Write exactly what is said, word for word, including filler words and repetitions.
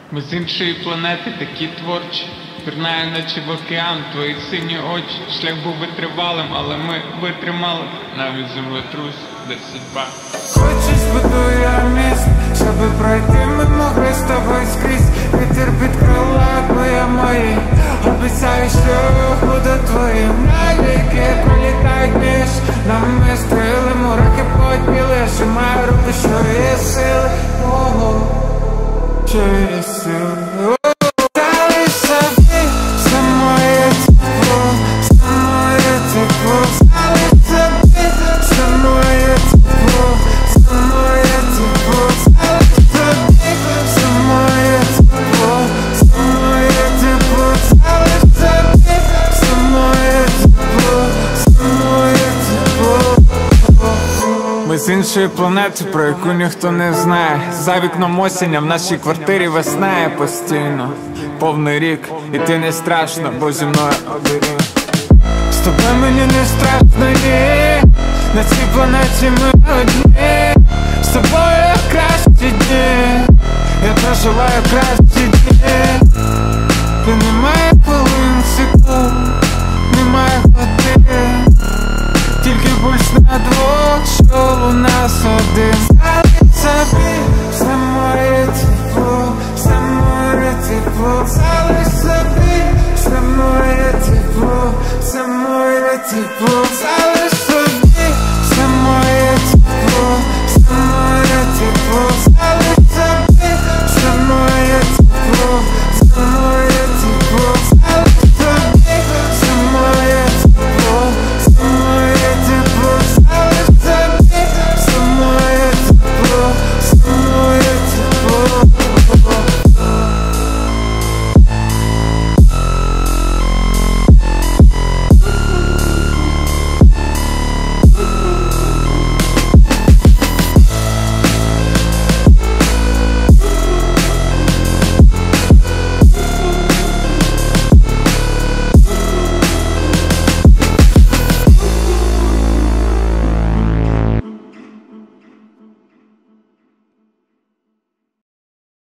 Ми з іншої планети такі творчі, пірнає наче в океан, твої сині очі. Шлях був витривалим, але ми витримали навіть землетрус, де судьба. Хочеш, будую я міст, щоби пройти ми могли з тобою скрізь. Вітер під крила, твоя мої, обіцяю, що буду твоїм. Навіки пролітають між нами стріли, мурахи подбіли, сжимаю руки, що є сили. Ого, що є сили. Дали собі все моє тепло, все моє тепло. Дали собі все моє тепло, все моє тепло. Дали собі все моє тепло, все моє тепло. Дали собі все моє тепло, все моє тепло. Ми з іншої планети, про яку ніхто не знає. За вікном осінь, а в нашій квартирі веснає постійно. Повний рік, і ти не страшно, бо зі мною оберіг. З тобою мені не страшно, ні. На цій планеті ми одні. З тобою кращі дні, я проживаю кращі дні. Ти немає хвилин, секунд, немає годин, тільки пульс на двох, що у нас